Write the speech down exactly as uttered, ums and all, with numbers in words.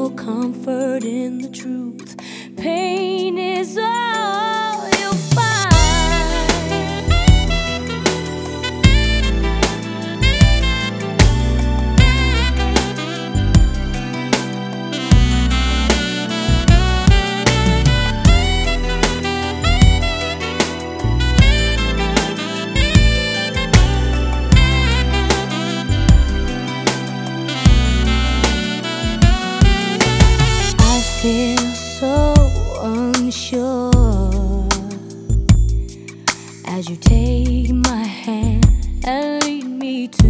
your comfort in the truth. Pain is all you'll find. I feel so unsure as you take my hand.